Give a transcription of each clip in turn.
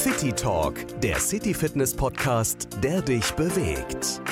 Fitti Talk, der City Fitness Podcast, der dich bewegt.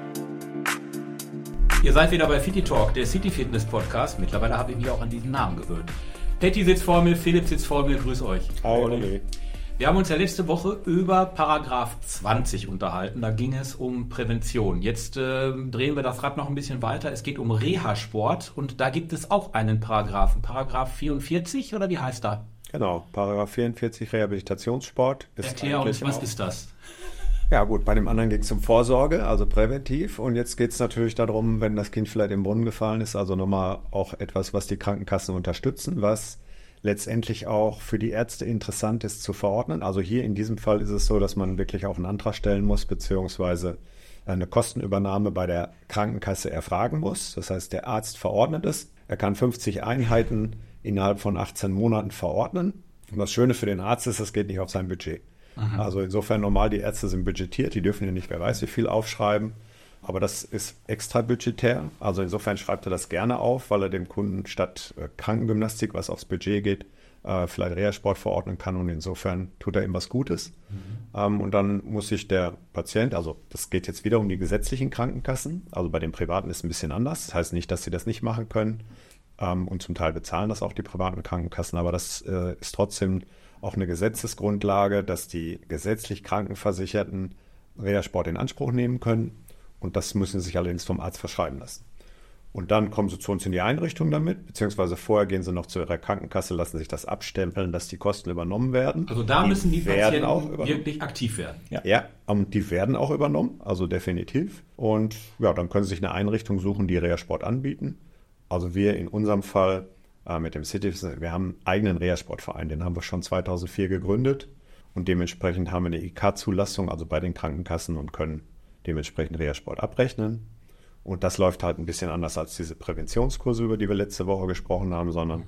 Ihr seid wieder bei Fitti Talk, der City Fitness Podcast. Mittlerweile habe ich mich auch an diesen Namen gewöhnt. Patty sitzt vor mir, Philipp sitzt vor mir, grüß euch. Hallo. Wir haben uns ja letzte Woche über Paragraph 20 unterhalten, da ging es um Prävention. Jetzt drehen wir das Rad noch ein bisschen weiter, es geht um Reha-Sport und da gibt es auch einen Paragraphen, Paragraph 44 oder wie heißt da? Genau, Paragraph 44 Rehabilitationssport. Erklär uns, was ist das? Ja gut, bei dem anderen ging es um Vorsorge, also präventiv. Und jetzt geht es natürlich darum, wenn das Kind vielleicht im Brunnen gefallen ist, also nochmal auch etwas, was die Krankenkassen unterstützen, was letztendlich auch für die Ärzte interessant ist zu verordnen. Also hier in diesem Fall ist es so, dass man wirklich auch einen Antrag stellen muss, beziehungsweise eine Kostenübernahme bei der Krankenkasse erfragen muss. Das heißt, der Arzt verordnet es. Er kann 50 Einheiten innerhalb von 18 Monaten verordnen. Und das Schöne für den Arzt ist, es geht nicht auf sein Budget. Mhm. Also insofern normal, die Ärzte sind budgetiert, die dürfen ja nicht, wer weiß wie viel aufschreiben. Aber das ist extra budgetär. Also insofern schreibt er das gerne auf, weil er dem Kunden statt Krankengymnastik, was aufs Budget geht, vielleicht Reha-Sport verordnen kann. Und insofern tut er ihm was Gutes. Mhm. Und dann muss sich der Patient, also das geht jetzt wieder um die gesetzlichen Krankenkassen. Also bei den Privaten ist es ein bisschen anders. Das heißt nicht, dass sie das nicht machen können. Und zum Teil bezahlen das auch die privaten Krankenkassen. Aber das ist trotzdem auch eine Gesetzesgrundlage, dass die gesetzlich Krankenversicherten Reha-Sport in Anspruch nehmen können. Und das müssen sie sich allerdings vom Arzt verschreiben lassen. Und dann kommen sie zu uns in die Einrichtung damit, beziehungsweise vorher gehen sie noch zu ihrer Krankenkasse, lassen sich das abstempeln, dass die Kosten übernommen werden. Also da müssen die Patienten auch wirklich aktiv werden. Ja, und die werden auch übernommen, also definitiv. Und ja, dann können sie sich eine Einrichtung suchen, die Reha-Sport anbieten. Also wir in unserem Fall mit dem City, wir haben einen eigenen Reha-Sportverein, den haben wir schon 2004 gegründet. Und dementsprechend haben wir eine IK-Zulassung, also bei den Krankenkassen und können dementsprechend Reha-Sport abrechnen. Und das läuft halt ein bisschen anders als diese Präventionskurse, über die wir letzte Woche gesprochen haben, sondern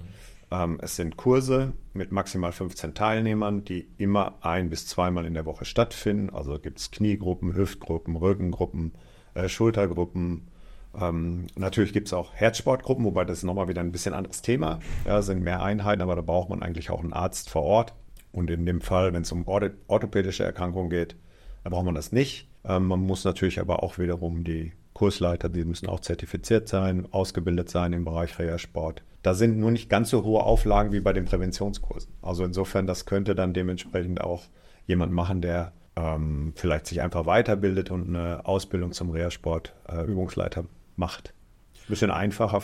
es sind Kurse mit maximal 15 Teilnehmern, die immer 1- bis 2-mal in der Woche stattfinden. Also gibt es Kniegruppen, Hüftgruppen, Rückengruppen, Schultergruppen. Natürlich gibt es auch Herzsportgruppen, wobei das ist nochmal wieder ein bisschen anderes Thema. Ja, sind mehr Einheiten, aber da braucht man eigentlich auch einen Arzt vor Ort. Und in dem Fall, wenn es um orthopädische Erkrankungen geht, da braucht man das nicht. Man muss natürlich aber auch wiederum die Kursleiter, die müssen auch zertifiziert sein, ausgebildet sein im Bereich Reha-Sport. Da sind nur nicht ganz so hohe Auflagen wie bei den Präventionskursen. Also insofern, das könnte dann dementsprechend auch jemand machen, der vielleicht sich einfach weiterbildet und eine Ausbildung zum Reha-Sport Übungsleiter macht. Ein bisschen einfacher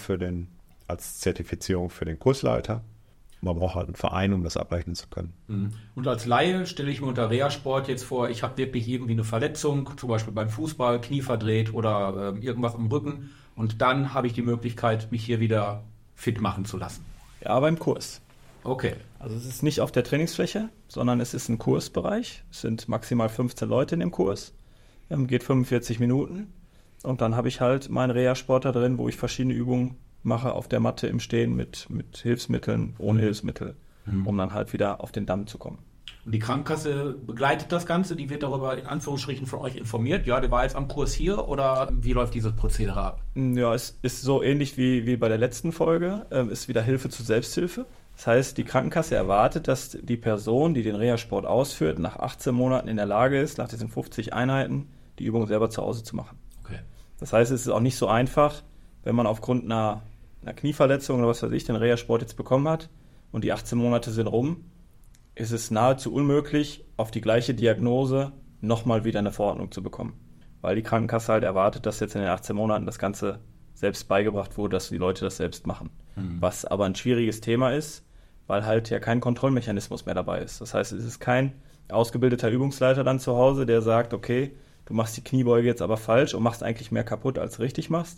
als Zertifizierung für den Kursleiter. Man braucht halt einen Verein, um das abrechnen zu können. Und als Laie stelle ich mir unter Reha-Sport jetzt vor, ich habe wirklich irgendwie eine Verletzung, zum Beispiel beim Fußball, Knie verdreht oder irgendwas im Rücken. Und dann habe ich die Möglichkeit, mich hier wieder fit machen zu lassen. Ja, beim Kurs. Okay. Also es ist nicht auf der Trainingsfläche, sondern es ist ein Kursbereich. Es sind maximal 15 Leute in dem Kurs. Geht 45 Minuten. Und dann habe ich halt meinen Reha-Sport da drin, wo ich verschiedene Übungen mache auf der Matte im Stehen mit Hilfsmitteln, ohne Hilfsmittel, um dann halt wieder auf den Damm zu kommen. Und die Krankenkasse begleitet das Ganze, die wird darüber in Anführungsstrichen von euch informiert. Ja, der war jetzt am Kurs hier oder wie läuft dieses Prozedere ab? Ja, es ist so ähnlich wie bei der letzten Folge, ist wieder Hilfe zur Selbsthilfe. Das heißt, die Krankenkasse erwartet, dass die Person, die den Reha-Sport ausführt, nach 18 Monaten in der Lage ist, nach diesen 50 Einheiten, die Übung selber zu Hause zu machen. Okay. Das heißt, es ist auch nicht so einfach, wenn man aufgrund einer Knieverletzung oder was weiß ich, den Reha-Sport jetzt bekommen hat und die 18 Monate sind rum, ist es nahezu unmöglich, auf die gleiche Diagnose nochmal wieder eine Verordnung zu bekommen. Weil die Krankenkasse halt erwartet, dass jetzt in den 18 Monaten das Ganze selbst beigebracht wurde, dass die Leute das selbst machen. Was aber ein schwieriges Thema ist, weil halt ja kein Kontrollmechanismus mehr dabei ist. Das heißt, es ist kein ausgebildeter Übungsleiter dann zu Hause, der sagt, okay, du machst die Kniebeuge jetzt aber falsch und machst eigentlich mehr kaputt, als richtig machst.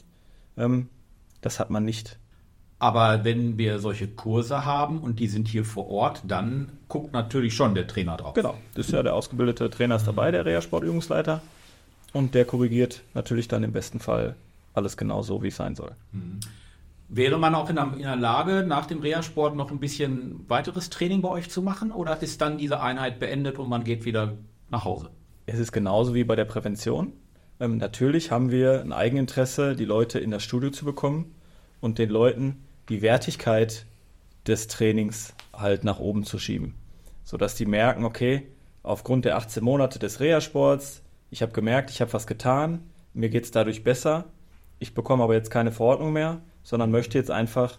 Das hat man nicht. Aber wenn wir solche Kurse haben und die sind hier vor Ort, dann guckt natürlich schon der Trainer drauf. Genau, das ist ja der ausgebildete Trainer ist dabei, der Reha-Sport-Übungsleiter. Und der korrigiert natürlich dann im besten Fall alles genau so, wie es sein soll. Wäre man auch in der Lage, nach dem Reha-Sport noch ein bisschen weiteres Training bei euch zu machen? Oder ist dann diese Einheit beendet und man geht wieder nach Hause? Es ist genauso wie bei der Prävention. Natürlich haben wir ein Eigeninteresse, die Leute in das Studio zu bekommen und den Leuten die Wertigkeit des Trainings halt nach oben zu schieben. Sodass die merken, okay, aufgrund der 18 Monate des Reha-Sports, ich habe gemerkt, ich habe was getan, mir geht es dadurch besser, ich bekomme aber jetzt keine Verordnung mehr, sondern möchte jetzt einfach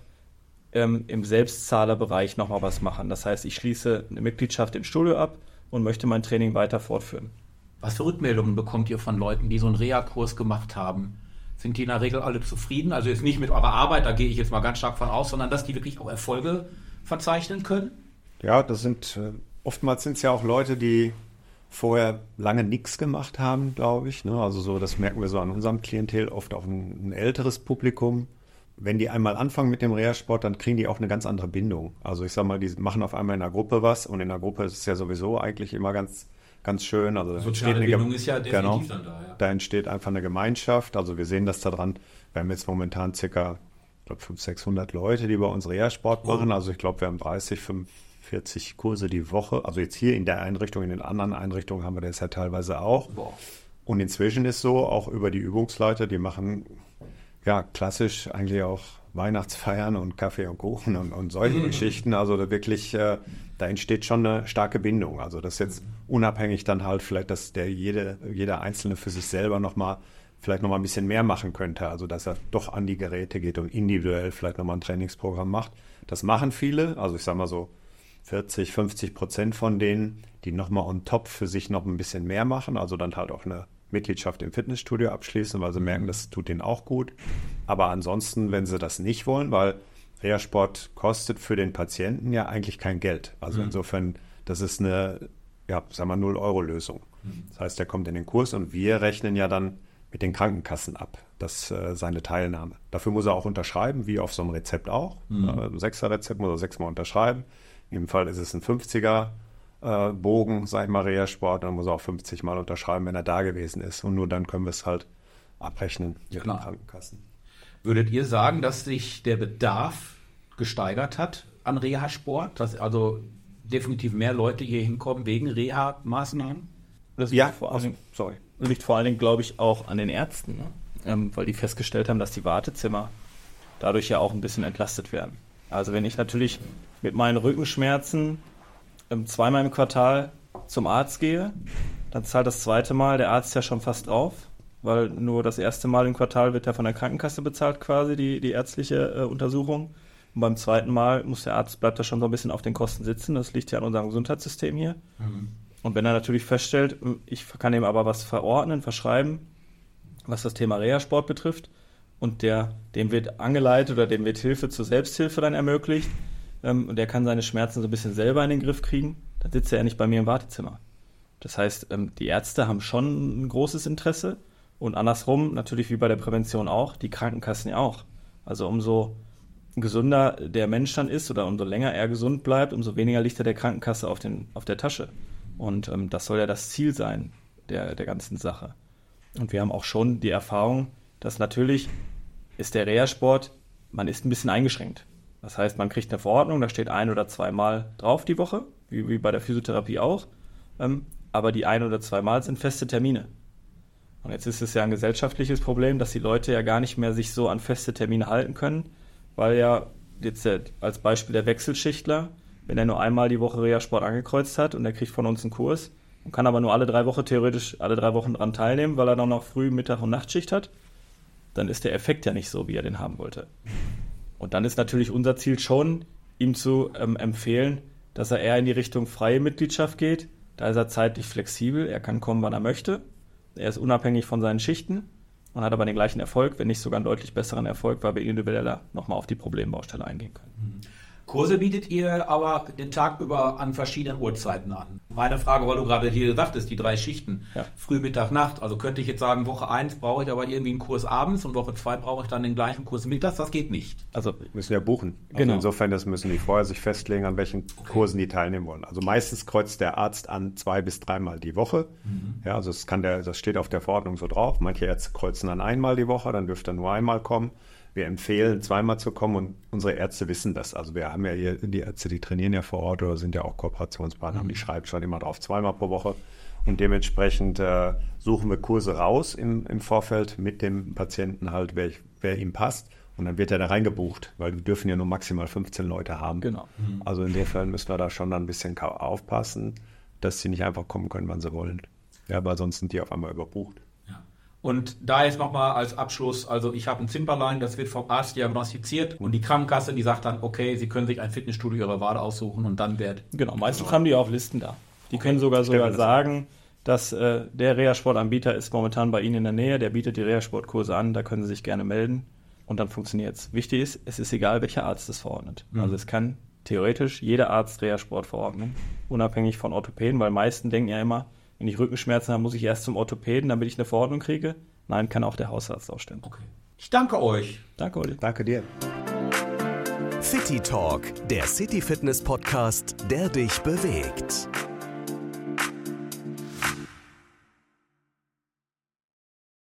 im Selbstzahlerbereich nochmal was machen. Das heißt, ich schließe eine Mitgliedschaft im Studio ab und möchte mein Training weiter fortführen. Was für Rückmeldungen bekommt ihr von Leuten, die so einen Reha-Kurs gemacht haben? Sind die in der Regel alle zufrieden? Also jetzt nicht mit eurer Arbeit, da gehe ich jetzt mal ganz stark von aus, sondern dass die wirklich auch Erfolge verzeichnen können? Ja, das sind oftmals sind es ja auch Leute, die vorher lange nichts gemacht haben, glaube ich. Ne? Also so, das merken wir so an unserem Klientel, oft auch ein älteres Publikum. Wenn die einmal anfangen mit dem Reha-Sport, dann kriegen die auch eine ganz andere Bindung. Also ich sag mal, die machen auf einmal in der Gruppe was und in der Gruppe ist es ja sowieso eigentlich immer ganz schön. Also soziale Bindung ist ja definitiv dann da. Ja. Da entsteht einfach eine Gemeinschaft. Also wir sehen das daran, wir haben jetzt momentan circa, ich glaube, 500, 600 Leute, die bei uns Reha-Sport machen. Also ich glaube, wir haben 30, 45 Kurse die Woche. Also jetzt hier in der Einrichtung, in den anderen Einrichtungen haben wir das ja teilweise auch. Boah. Und inzwischen ist so, auch über die Übungsleiter, die machen ja klassisch eigentlich auch Weihnachtsfeiern und Kaffee und Kuchen und solche Geschichten. Also da wirklich, da entsteht schon eine starke Bindung. Also das jetzt unabhängig dann halt vielleicht, dass jeder Einzelne für sich selber vielleicht nochmal ein bisschen mehr machen könnte. Also dass er doch an die Geräte geht und individuell vielleicht nochmal ein Trainingsprogramm macht. Das machen viele. Also ich sage mal so 40-50% von denen, die nochmal on top für sich noch ein bisschen mehr machen. Also dann halt auch eine Mitgliedschaft im Fitnessstudio abschließen, weil sie merken, das tut denen auch gut. Aber ansonsten, wenn sie das nicht wollen, weil Reha-Sport kostet für den Patienten ja eigentlich kein Geld. Also insofern, das ist eine, ja, sagen wir 0-Euro-Lösung. Das heißt, er kommt in den Kurs und wir rechnen ja dann mit den Krankenkassen ab, seine Teilnahme. Dafür muss er auch unterschreiben, wie auf so einem Rezept auch. Ein 6er-Rezept muss er 6-mal unterschreiben. In dem Fall ist es ein 50er Bogen, sag ich mal, Reha-Sport, dann muss er auch 50 Mal unterschreiben, wenn er da gewesen ist. Und nur dann können wir es halt abrechnen mit den Krankenkassen. Würdet ihr sagen, dass sich der Bedarf gesteigert hat an Reha-Sport? Dass also definitiv mehr Leute hier hinkommen wegen Reha-Maßnahmen? Das liegt vor allen Dingen, glaube ich, auch an den Ärzten, ne? Weil die festgestellt haben, dass die Wartezimmer dadurch ja auch ein bisschen entlastet werden. Also wenn ich natürlich mit meinen Rückenschmerzen 2-mal im Quartal zum Arzt gehe, dann zahlt das 2. Mal der Arzt ja schon fast drauf, weil nur das 1. Mal im Quartal wird ja von der Krankenkasse bezahlt quasi, die ärztliche Untersuchung. Und beim 2. Mal bleibt er schon so ein bisschen auf den Kosten sitzen. Das liegt ja an unserem Gesundheitssystem hier. Und wenn er natürlich feststellt, ich kann ihm aber was verordnen, verschreiben, was das Thema Reha-Sport betrifft, und dem wird angeleitet oder dem wird Hilfe zur Selbsthilfe dann ermöglicht, und der kann seine Schmerzen so ein bisschen selber in den Griff kriegen, dann sitzt er ja nicht bei mir im Wartezimmer. Das heißt, die Ärzte haben schon ein großes Interesse und andersrum, natürlich wie bei der Prävention auch, die Krankenkassen ja auch. Also umso gesünder der Mensch dann ist oder umso länger er gesund bleibt, umso weniger liegt er der Krankenkasse auf der Tasche. Und das soll ja das Ziel sein der ganzen Sache. Und wir haben auch schon die Erfahrung, dass natürlich ist der Reha-Sport, man ist ein bisschen eingeschränkt. Das heißt, man kriegt eine Verordnung, da steht 1 oder 2 Mal drauf die Woche, wie bei der Physiotherapie auch. Aber die 1 oder 2 Mal sind feste Termine. Und jetzt ist es ja ein gesellschaftliches Problem, dass die Leute ja gar nicht mehr sich so an feste Termine halten können, weil ja jetzt als Beispiel der Wechselschichtler, wenn er nur einmal die Woche Reha-Sport angekreuzt hat und er kriegt von uns einen Kurs und kann aber nur theoretisch alle 3 Wochen dran teilnehmen, weil er dann noch Früh-, Mittag- und Nachtschicht hat, dann ist der Effekt ja nicht so, wie er den haben wollte. Und dann ist natürlich unser Ziel schon, ihm zu empfehlen, dass er eher in die Richtung freie Mitgliedschaft geht. Da ist er zeitlich flexibel, er kann kommen, wann er möchte. Er ist unabhängig von seinen Schichten und hat aber den gleichen Erfolg, wenn nicht sogar einen deutlich besseren Erfolg, weil wir individueller nochmal auf die Problembaustelle eingehen können. Kurse bietet ihr aber den Tag über an verschiedenen Uhrzeiten an. Meine Frage, weil du gerade hier sagtest, die 3 Schichten, ja. Früh, Mittag, Nacht. Also könnte ich jetzt sagen, Woche 1 brauche ich aber irgendwie einen Kurs abends und Woche 2 brauche ich dann den gleichen Kurs mittags. Das geht nicht. Also müssen ja buchen. Also genau. Insofern, das müssen die vorher sich festlegen, an welchen Kursen die teilnehmen wollen. Also meistens kreuzt der Arzt an 2 bis 3 Mal die Woche. Ja, also das steht auf der Verordnung so drauf. Manche Ärzte kreuzen dann einmal die Woche, dann dürfte er nur einmal kommen. Wir empfehlen, 2-mal zu kommen und unsere Ärzte wissen das. Also wir haben ja hier die Ärzte, die trainieren ja vor Ort oder sind ja auch Kooperationspartner, die schreiben schon immer drauf, 2-mal pro Woche. Und dementsprechend suchen wir Kurse raus im Vorfeld mit dem Patienten halt, wer ihm passt. Und dann wird er da reingebucht, weil wir dürfen ja nur maximal 15 Leute haben. Genau. Also in dem Fall müssen wir da schon dann ein bisschen aufpassen. dass sie nicht einfach kommen können, wann sie wollen. Ja, aber sonst sind die auf einmal überbucht. Ja. Und da jetzt nochmal als Abschluss, also ich habe ein Zimperlein, das wird vom Arzt diagnostiziert und die Krankenkasse, die sagt dann, okay, Sie können sich ein Fitnessstudio Ihrer Wahl aussuchen und dann wird... Genau, meistens haben die auch Listen da. Die können sogar sagen, dass der Reha-Sportanbieter ist momentan bei Ihnen in der Nähe, der bietet die Reha-Sportkurse an, da können Sie sich gerne melden und dann funktioniert es. Wichtig ist, es ist egal, welcher Arzt es verordnet. Also es kann theoretisch jeder Arzt Reha-Sport verordnen, unabhängig von Orthopäden, weil meisten denken ja immer, wenn ich Rückenschmerzen habe, muss ich erst zum Orthopäden, damit ich eine Verordnung kriege. Nein, kann auch der Hausarzt ausstellen. Okay. Ich danke euch. Danke, Olli. Danke dir. City Talk, der City Fitness Podcast, der dich bewegt.